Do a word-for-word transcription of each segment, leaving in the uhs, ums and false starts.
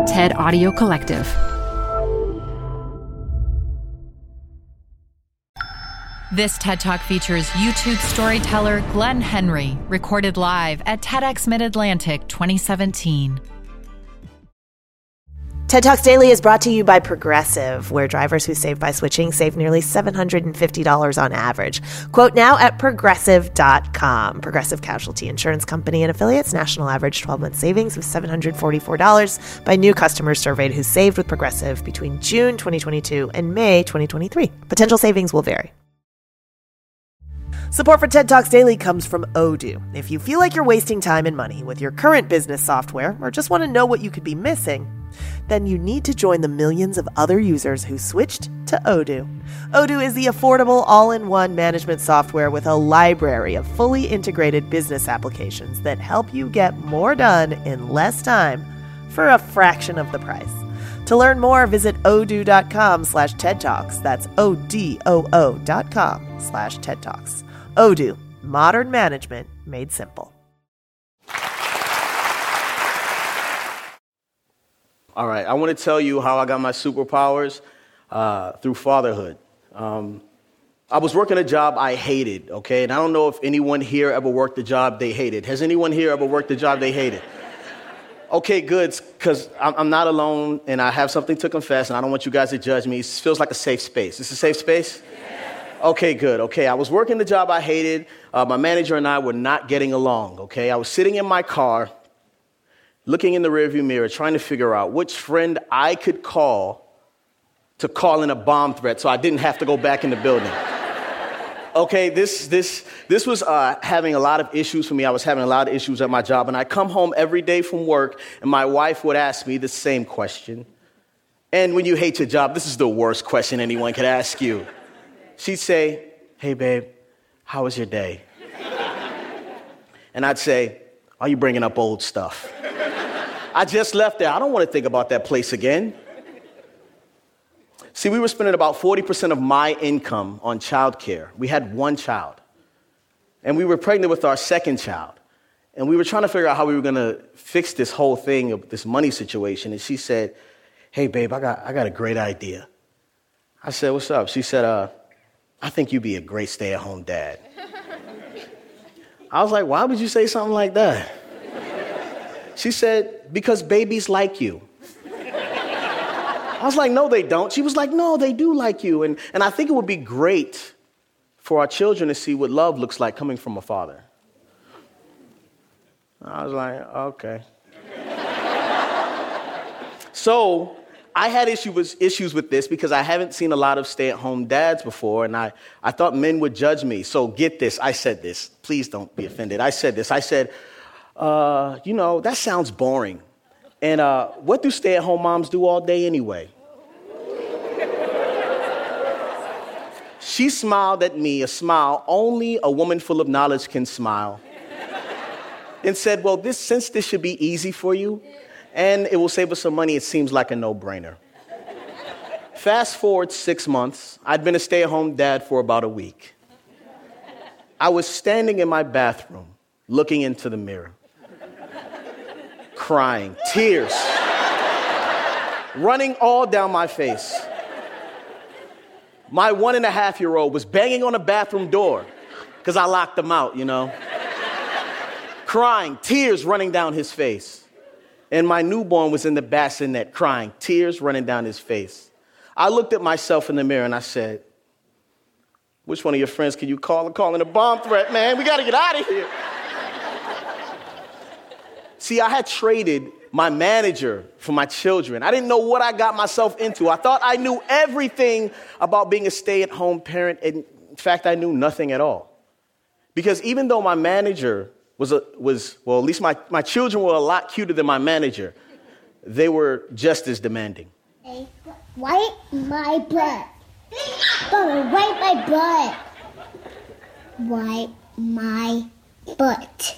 TED Audio Collective. This TED Talk features YouTube storyteller Glenn Henry, recorded live at TEDx Mid-Atlantic twenty seventeen. TED Talks Daily is brought to you by Progressive, where drivers who save by switching save nearly seven hundred fifty dollars on average. Quote now at progressive dot com. Progressive Casualty Insurance Company and affiliates. National average twelve-month savings of seven hundred forty-four dollars by new customers surveyed who saved with Progressive between June twenty twenty-two and May twenty twenty-three. Potential savings will vary. Support for TED Talks Daily comes from Odoo. If you feel like you're wasting time and money with your current business software or just want to know what you could be missing, then you need to join the millions of other users who switched to Odoo. Odoo is the affordable all-in-one management software with a library of fully integrated business applications that help you get more done in less time for a fraction of the price. To learn more, visit odoo.com slash TED Talks. That's O-D-O-O dot com slash TED Talks. Odoo, modern management made simple. All right, I want to tell you how I got my superpowers uh, through fatherhood. Um, I was working a job I hated, okay? And I don't know if anyone here ever worked a job they hated. Has anyone here ever worked a job they hated? Okay, good, because I'm, I'm not alone, and I have something to confess, and I don't want you guys to judge me. It feels like a safe space. Is this a safe space? Okay, good. Okay, I was working the job I hated. Uh, my manager and I were not getting along, okay? I was sitting in my car, looking in the rearview mirror, trying to figure out which friend I could call to call in a bomb threat so I didn't have to go back in the building. Okay, this this this was uh, having a lot of issues for me. I was having a lot of issues at my job, and I come home every day from work, and my wife would ask me the same question. And when you hate your job, this is the worst question anyone could ask you. She'd say, "Hey, babe, how was your day?" And I'd say, "Are you bringing up old stuff?" I just left there. I don't want to think about that place again. See, we were spending about forty percent of my income on childcare. We had one child. And we were pregnant with our second child. And we were trying to figure out how we were going to fix this whole thing, of this money situation. And she said, "Hey, babe, I got I got a great idea." I said, "What's up?" She said, uh, "I think you'd be a great stay-at-home dad." I was like, "Why would you say something like that?" She said, "Because babies like you." I was like, "No, they don't." She was like, "No, they do like you. And, and I think it would be great for our children to see what love looks like coming from a father." I was like, "Okay." So I had issue with, issues with this because I haven't seen a lot of stay-at-home dads before, and I, I thought men would judge me. So get this. I said this. Please don't be offended. I said this. I said, uh, you know, that sounds boring. And uh, what do stay-at-home moms do all day anyway? She smiled at me, a smile only a woman full of knowledge can smile, and said, "Well, this since this should be easy for you, and it will save us some money, it seems like a no-brainer." Fast forward six months, I'd been a stay-at-home dad for about a week. I was standing in my bathroom, looking into the mirror, crying, tears running all down my face. My one and a half year old was banging on the bathroom door because I locked him out, you know, crying, tears running down his face. And my newborn was in the bassinet crying, tears running down his face. I looked at myself in the mirror and I said, "Which one of your friends can you call and call in a bomb threat, man? We got to get out of here." See, I had traded my manager for my children. I didn't know what I got myself into. I thought I knew everything about being a stay-at-home parent. And in fact, I knew nothing at all. Because even though my manager was, a, was well, at least my, my children were a lot cuter than my manager, they were just as demanding. Hey, wipe my butt. Bubba, wipe my butt. Wipe my butt.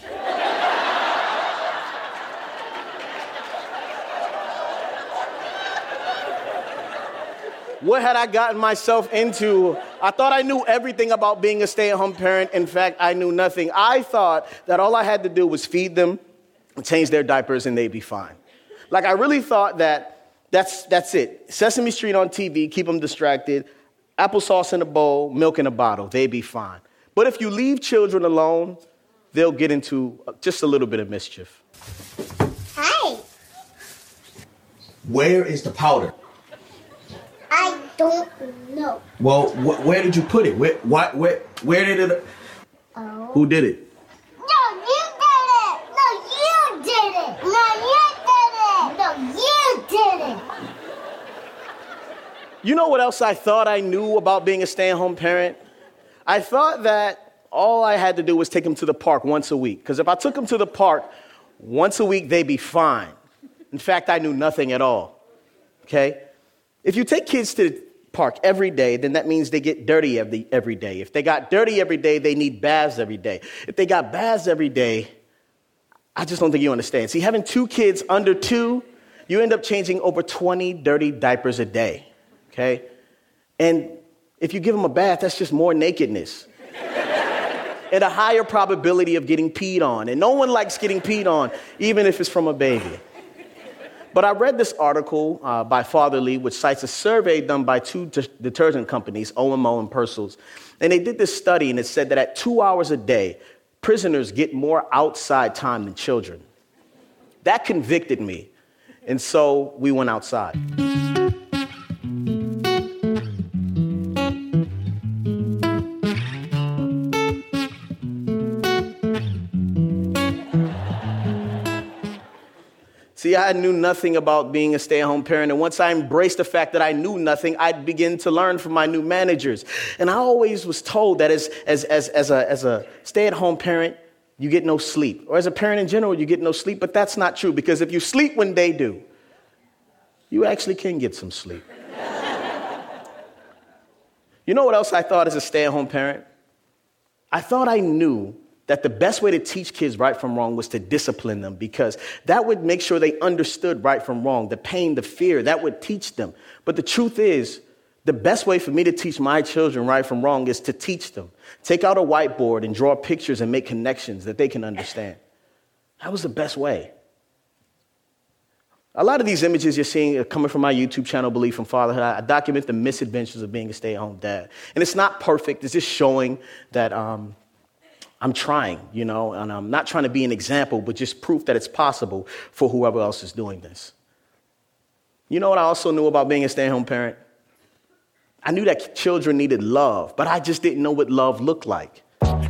What had I gotten myself into? I thought I knew everything about being a stay-at-home parent. In fact, I knew nothing. I thought that all I had to do was feed them, change their diapers, and they'd be fine. Like, I really thought that that's that's it. Sesame Street on T V, keep them distracted. Applesauce in a bowl, milk in a bottle, they be fine. But if you leave children alone, they'll get into just a little bit of mischief. Hi. Where is the powder? I don't know. Well, wh- where did you put it? Where, why, where, where did it? Oh. Who did it? No, you did it. No, you did it. No, you did it. No, you did it. You know what else I thought I knew about being a stay-at-home parent? I thought that all I had to do was take them to the park once a week. Because if I took them to the park once a week, they'd be fine. In fact, I knew nothing at all. Okay? If you take kids to the park every day, then that means they get dirty every, every day. If they got dirty every day, they need baths every day. If they got baths every day, I just don't think you understand. See, having two kids under two, you end up changing over twenty dirty diapers a day. Okay? And if you give them a bath, that's just more nakedness. And a higher probability of getting peed on. And no one likes getting peed on, even if it's from a baby. But I read this article uh, by Fatherly, which cites a survey done by two de- detergent companies, O M O and Persil's. And they did this study, and it said that at two hours a day, prisoners get more outside time than children. That convicted me. And so we went outside. See, I knew nothing about being a stay-at-home parent, and once I embraced the fact that I knew nothing, I'd begin to learn from my new managers. And I always was told that as, as, as, as, a, as a stay-at-home parent, you get no sleep. Or as a parent in general, you get no sleep, but that's not true, because if you sleep when they do, you actually can get some sleep. You know what else I thought as a stay-at-home parent? I thought I knew that the best way to teach kids right from wrong was to discipline them, because that would make sure they understood right from wrong, the pain, the fear, that would teach them. But the truth is, the best way for me to teach my children right from wrong is to teach them. Take out a whiteboard and draw pictures and make connections that they can understand. That was the best way. A lot of these images you're seeing are coming from my YouTube channel, Belief from Fatherhood. I document the misadventures of being a stay-at-home dad. And it's not perfect. It's just showing that um, I'm trying, you know, and I'm not trying to be an example, but just proof that it's possible for whoever else is doing this. You know what I also knew about being a stay-at-home parent? I knew that children needed love, but I just didn't know what love looked like.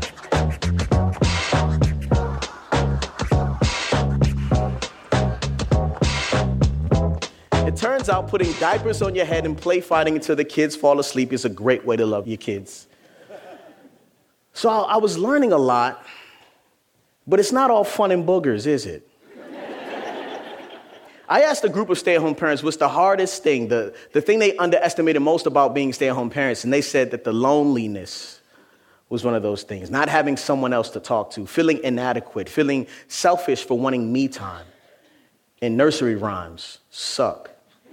It turns out putting diapers on your head and play fighting until the kids fall asleep is a great way to love your kids. So I was learning a lot, but it's not all fun and boogers, is it? I asked a group of stay-at-home parents what's the hardest thing, the, the thing they underestimated most about being stay-at-home parents, and they said that the loneliness was one of those things. Not having someone else to talk to, feeling inadequate, feeling selfish for wanting me time. And nursery rhymes suck.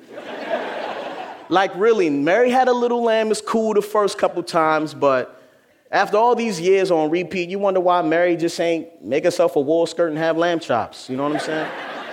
Like really, Mary Had a Little Lamb is cool the first couple times, but after all these years on repeat, you wonder why Mary just ain't make herself a wool skirt and have lamb chops. You know what I'm saying?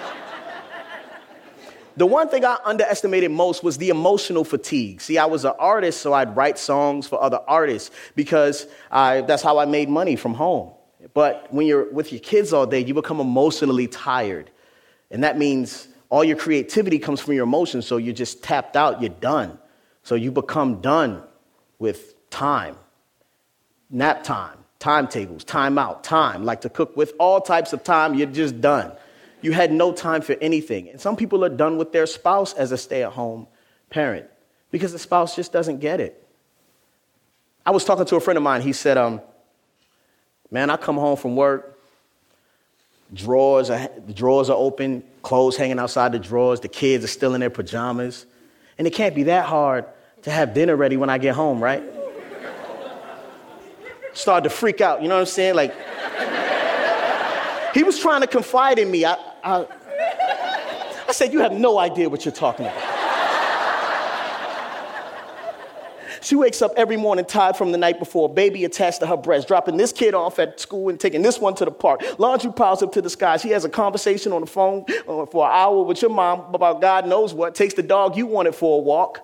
The one thing I underestimated most was the emotional fatigue. See, I was an artist, so I'd write songs for other artists because I, that's how I made money from home. But when you're with your kids all day, you become emotionally tired. And that means all your creativity comes from your emotions, so you're just tapped out, you're done. So you become done with time. Nap time, timetables, time out, time, like to cook with all types of time, you're just done. You had no time for anything. And some people are done with their spouse as a stay-at-home parent because the spouse just doesn't get it. I was talking to a friend of mine. He said, um, man, I come home from work, drawers are, the drawers are open, clothes hanging outside the drawers, the kids are still in their pajamas, and it can't be that hard to have dinner ready when I get home, right? Started to freak out, you know what I'm saying? Like, he was trying to confide in me. I, I, I said, you have no idea what you're talking about. She wakes up every morning tired from the night before, baby attached to her breast, dropping this kid off at school and taking this one to the park. Laundry piles up to the sky. She has a conversation on the phone uh, for an hour with your mom about God knows what, takes the dog you wanted for a walk.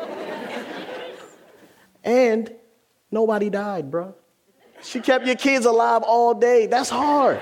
And nobody died, bro. She kept your kids alive all day. That's hard.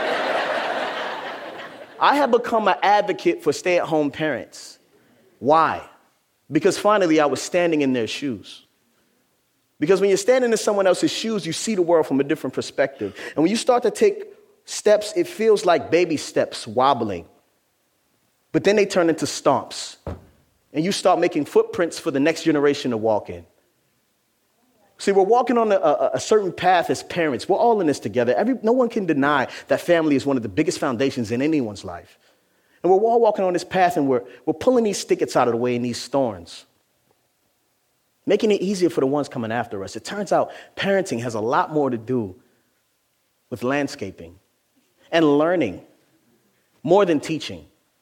I have become an advocate for stay-at-home parents. Why? Because finally I was standing in their shoes. Because when you're standing in someone else's shoes, you see the world from a different perspective. And when you start to take steps, it feels like baby steps wobbling. But then they turn into stomps. And you start making footprints for the next generation to walk in. See, we're walking on a, a, a certain path as parents. We're all in this together. Every, no one can deny that family is one of the biggest foundations in anyone's life. And we're all walking on this path, and we're, we're pulling these thickets out of the way and these thorns, making it easier for the ones coming after us. It turns out parenting has a lot more to do with landscaping and learning more than teaching.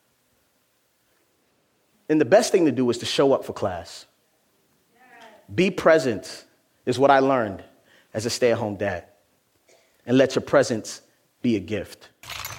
And the best thing to do is to show up for class. Be present is what I learned as a stay-at-home dad. And let your presence be a gift.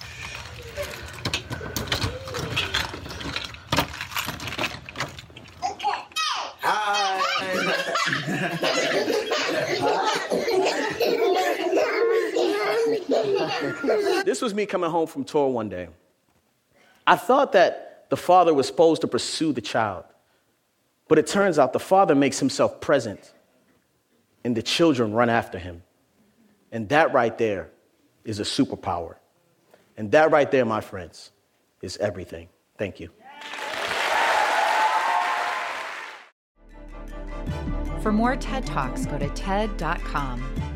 This was me coming home from tour one day. I thought that the father was supposed to pursue the child, but it turns out the father makes himself present and the children run after him. And that right there is a superpower. And that right there, my friends, is everything. Thank you. For more TED Talks, go to T E D dot com.